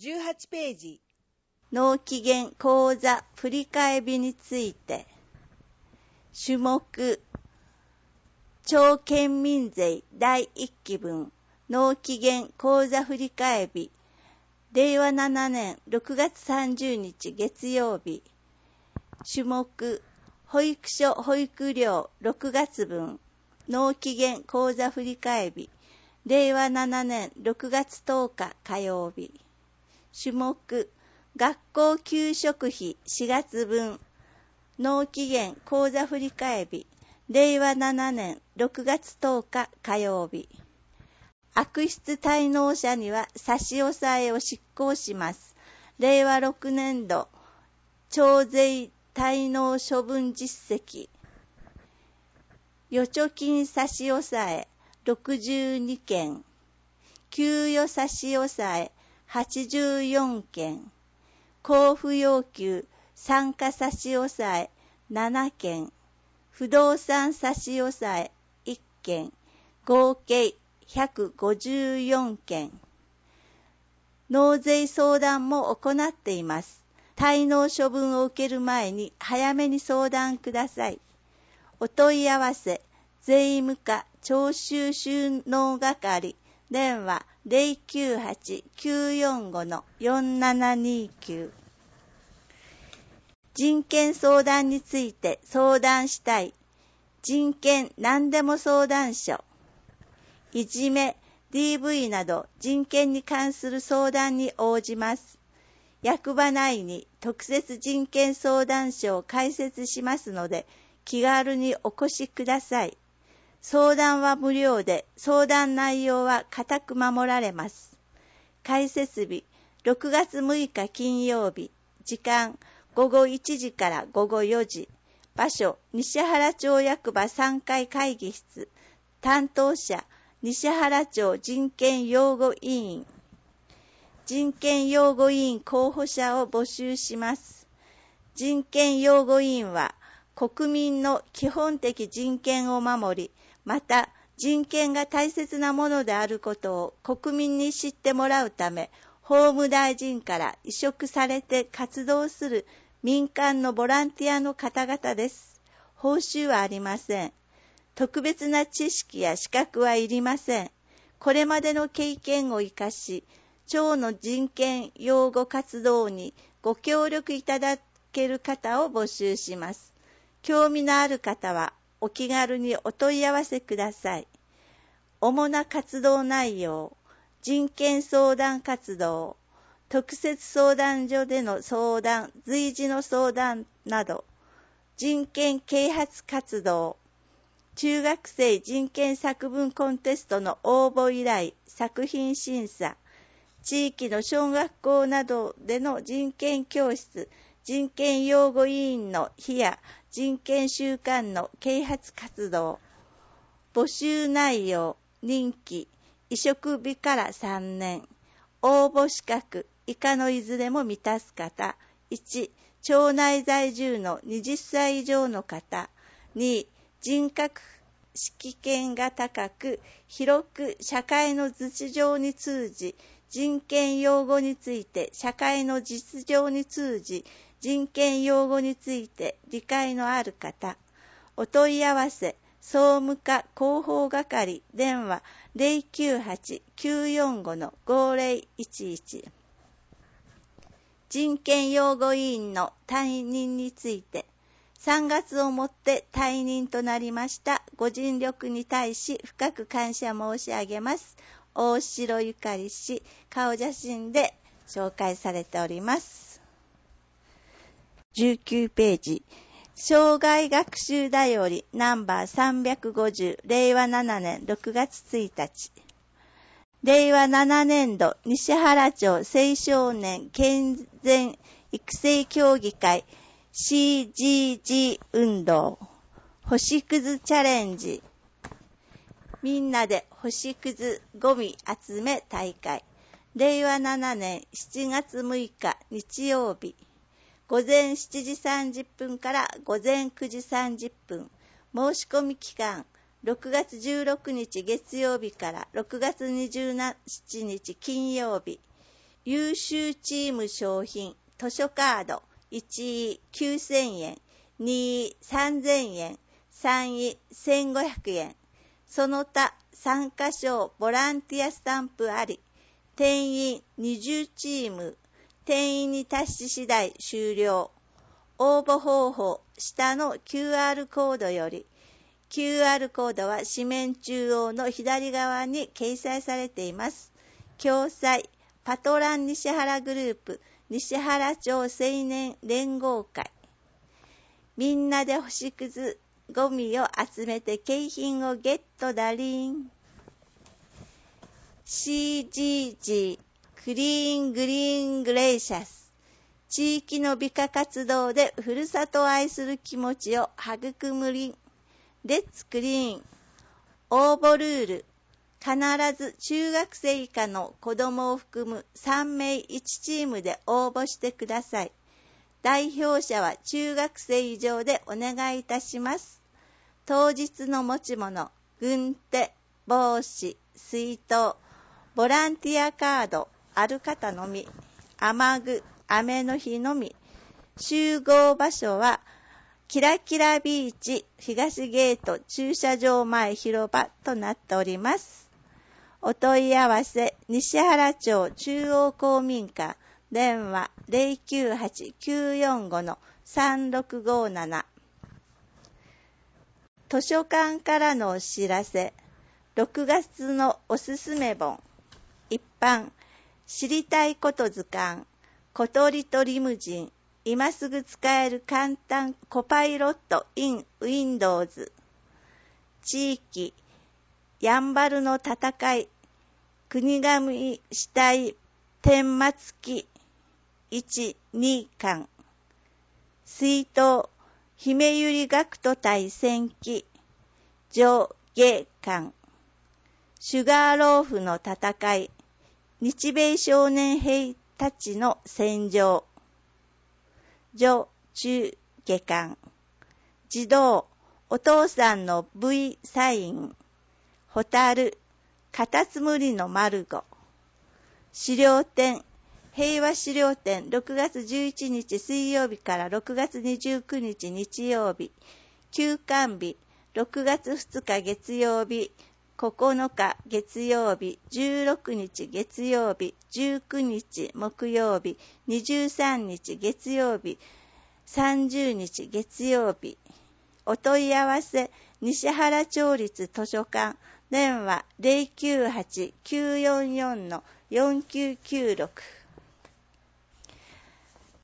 18ページ。 納期限口座振替日について。種目、町県民税第1期分、納期限口座振替日、令和7年6月30日月曜日。種目、保育所保育料6月分、納期限口座振替日、令和7年6月10日火曜日。種目、学校給食費4月分、納期限口座振替日、令和7年6月10日火曜日。悪質滞納者には差し押さえを執行します。令和6年度、徴税滞納処分実績。預貯金差し押さえ62件。給与差し押さえ84件。交付要求参加差し押さえ7件。不動産差し押さえ1件。合計154件。納税相談も行っています。滞納処分を受ける前に早めに相談ください。お問い合わせ、税務課徴収収納係、電話 098-945-4729。人権相談について相談したい。人権何でも相談所。いじめ、DV など人権に関する相談に応じます。役場内に特設人権相談所を開設しますので、気軽にお越しください。相談は無料で、相談内容は固く守られます。開設日、6月6日金曜日、時間、午後1時から午後4時、場所、西原町役場3階会議室、担当者、西原町人権擁護委員。人権擁護委員候補者を募集します。人権擁護委員は、国民の基本的人権を守り、また人権が大切なものであることを国民に知ってもらうため、法務大臣から委嘱されて活動する民間のボランティアの方々です。報酬はありません。特別な知識や資格はいりません。これまでの経験を生かし、町の人権擁護活動にご協力いただける方を募集します。興味のある方はお気軽にお問い合わせください。主な活動内容、人権相談活動、特設相談所での相談、随時の相談など、人権啓発活動、中学生人権作文コンテストの応募依頼、作品審査、地域の小学校などでの人権教室、人権擁護委員の日や人権週間の啓発活動。募集内容、任期、委嘱日から3年。応募資格、以下のいずれも満たす方。1、町内在住の20歳以上の方。2、人格識見が高く、広く社会の実情に通じ、人権擁護について社会の実情に通じ、人権擁護について理解のある方。お問い合わせ、総務課広報係、電話 098-945-5011。人権擁護委員の退任について、3月をもって退任となりましたご尽力に対し深く感謝申し上げます。大城ゆかり氏、顔写真で紹介されております。19ページ。生涯学習だよりナンバー350、令和7年6月1日。令和7年度西原町青少年健全育成協議会 CGG 運動星屑チャレンジみんなで星屑ゴミ集め大会令和7年7月6日日曜日午前7時30分から午前9時30分申し込み期間6月16日月曜日から6月27日金曜日優秀チーム商品図書カード1位9000円、2位3000円、3位1500円。その他参加賞ボランティアスタンプあり。定員20チーム。定員に達し次第終了。応募方法、下の QR コードより。QR コードは紙面中央の左側に掲載されています。共催、パトラン西原グループ、西原町青年連合会。みんなで星屑ゴミを集めて景品をゲットだりん。CGG、クリーングリーングレイシャス。地域の美化活動でふるさとを愛する気持ちを育むりん。レッツクリーン。応募ルール。必ず中学生以下の子供を含む3名1チームで応募してください。代表者は中学生以上でお願いいたします。当日の持ち物、軍手、帽子、水筒、ボランティアカード、ある方のみ。雨具、雨の日のみ。集合場所はキラキラビーチ東ゲート駐車場前広場となっております。お問い合わせ西原町中央公民館電話 098-945-3657。 図書館からのお知らせ。6月のおすすめ本。一般知りたいこと図鑑、小鳥とリムジン、今すぐ使える簡単コパイロット in Windows。 地域やんばるの戦い、国神死体顛末記1、2巻。水筒姫百合学徒対戦記上下巻。シュガーローフの戦い、日米少年兵たちの戦場上中下巻。児童お父さんの V サイン、ホタルカタツムリのマルゴ。資料展平和資料展6月11日水曜日から6月29日日曜日。休館日6月2日月曜日、9日月曜日、16日月曜日、19日木曜日、23日月曜日、30日月曜日。お問い合わせ西原町立図書館電話 098-944-4996